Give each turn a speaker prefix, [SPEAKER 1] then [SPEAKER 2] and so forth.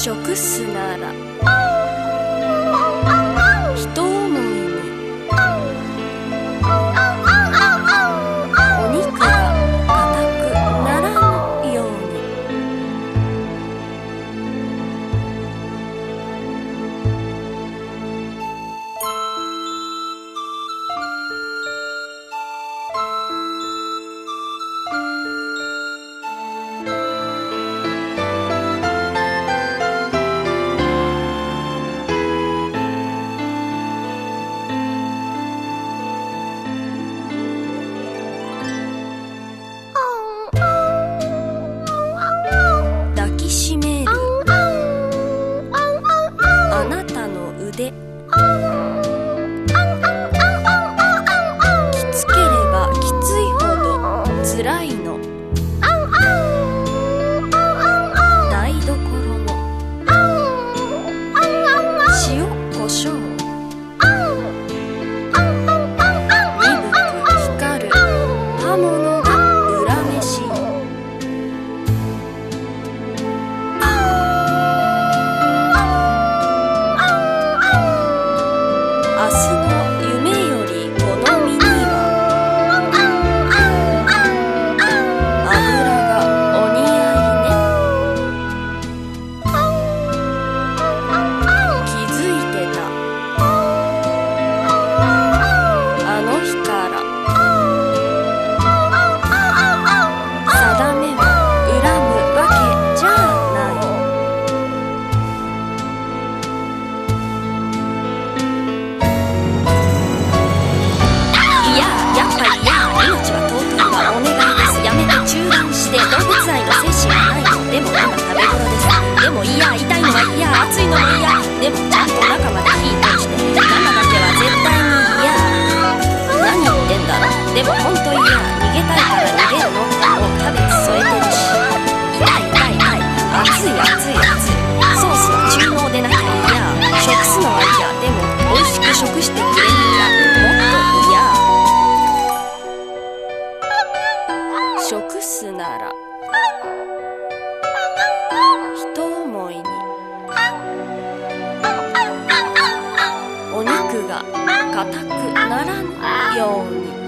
[SPEAKER 1] 食すなら一思いにお肉が硬くならぬように。抱きしめるあなたの腕、きつければきついほどつらいの。台所の塩コショウ、鈍く光る刃物が裏飯。明日の夢よりこの身には油がお似合いね。気づいてたあの日から定めを恨むわけじゃない。いややっぱり命は尊いわ、お願いです。やめて中断して。動物愛の精神はないの。でも今食べ頃です。でも痛いのは熱いのもでもちゃんと中まで火通して生だけは絶対に何言ってんだろ。でもほんと逃げたいから逃げるの。もうキャベツ添えてるし。熱いソースは中濃でなきゃ食すのはでも美味しく食してくれるんだ。もっと食すなら一思いにお肉が硬くならぬように。